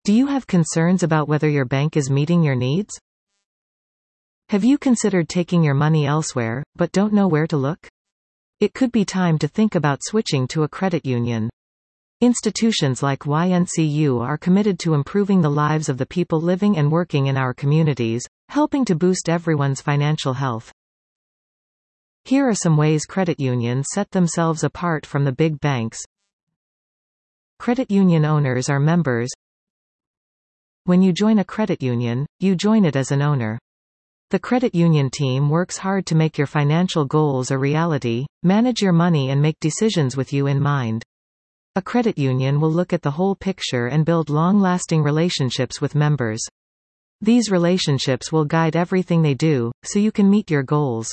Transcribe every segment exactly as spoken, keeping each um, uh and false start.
Do you have concerns about whether your bank is meeting your needs? Have you considered taking your money elsewhere, but don't know where to look? It could be time to think about switching to a credit union. Institutions like Y N C U are committed to improving the lives of the people living and working in our communities, helping to boost everyone's financial health. Here are some ways credit unions set themselves apart from the big banks. Credit union owners are members. When you join a credit union, you join it as an owner. The credit union team works hard to make your financial goals a reality, manage your money and make decisions with you in mind. A credit union will look at the whole picture and build long-lasting relationships with members. These relationships will guide everything they do, so you can meet your goals.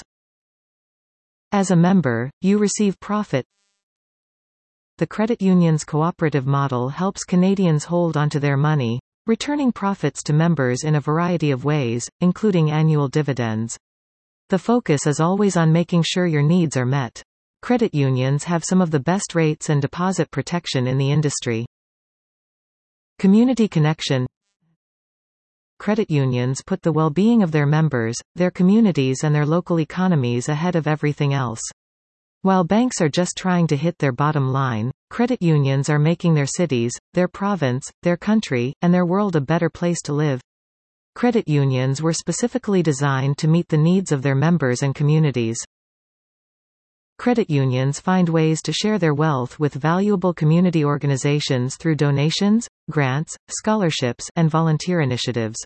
As a member, you receive profit. The credit union's cooperative model helps Canadians hold onto their money, returning profits to members in a variety of ways, including annual dividends. The focus is always on making sure your needs are met. Credit unions have some of the best rates and deposit protection in the industry. Community connection. Credit unions put the well-being of their members, their communities and their local economies ahead of everything else. While banks are just trying to hit their bottom line, credit unions are making their cities, their province, their country, and their world a better place to live. Credit unions were specifically designed to meet the needs of their members and communities. Credit unions find ways to share their wealth with valuable community organizations through donations, grants, scholarships, and volunteer initiatives.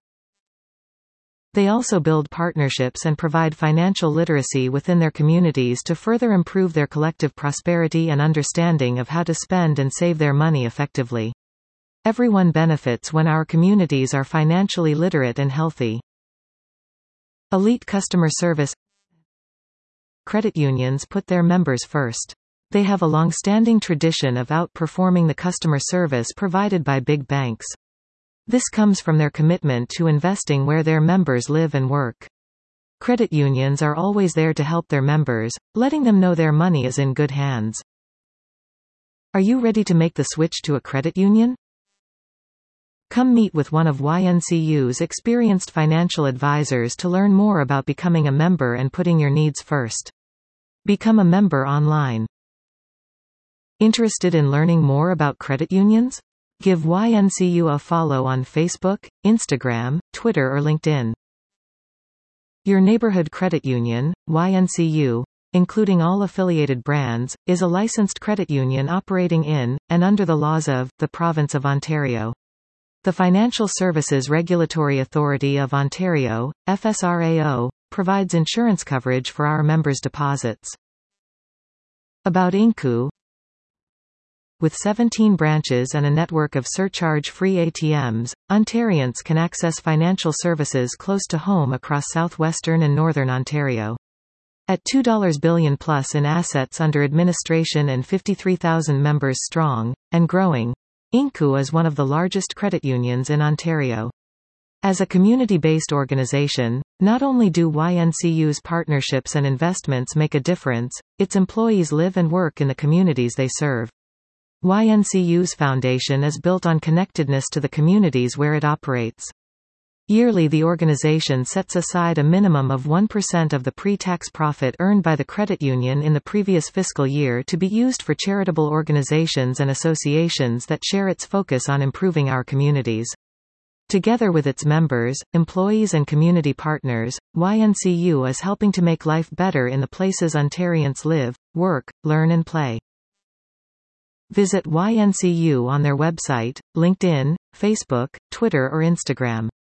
They also build partnerships and provide financial literacy within their communities to further improve their collective prosperity and understanding of how to spend and save their money effectively. Everyone benefits when our communities are financially literate and healthy. Elite customer service. Credit unions put their members first. They have a long-standing tradition of outperforming the customer service provided by big banks. This comes from their commitment to investing where their members live and work. Credit unions are always there to help their members, letting them know their money is in good hands. Are you ready to make the switch to a credit union? Come meet with one of Y N C U's experienced financial advisors to learn more about becoming a member and putting your needs first. Become a member online. Interested in learning more about credit unions? Give Y N C U a follow on Facebook, Instagram, Twitter or LinkedIn. Your neighborhood credit union, Y N C U, including all affiliated brands, is a licensed credit union operating in, and under the laws of, the Province of Ontario. The Financial Services Regulatory Authority of Ontario, F S R A O, provides insurance coverage for our members' deposits. About Inku. With seventeen branches and a network of surcharge-free A T Ms, Ontarians can access financial services close to home across southwestern and northern Ontario. At two billion dollars plus in assets under administration and fifty-three thousand members strong, and growing, Inku is one of the largest credit unions in Ontario. As a community-based organization, not only do Y N C U's partnerships and investments make a difference, its employees live and work in the communities they serve. Y N C U's foundation is built on connectedness to the communities where it operates. Yearly, the organization sets aside a minimum of one percent of the pre-tax profit earned by the credit union in the previous fiscal year to be used for charitable organizations and associations that share its focus on improving our communities. Together with its members, employees and community partners, Y N C U is helping to make life better in the places Ontarians live, work, learn and play. Visit Y N C U on their website, LinkedIn, Facebook, Twitter or Instagram.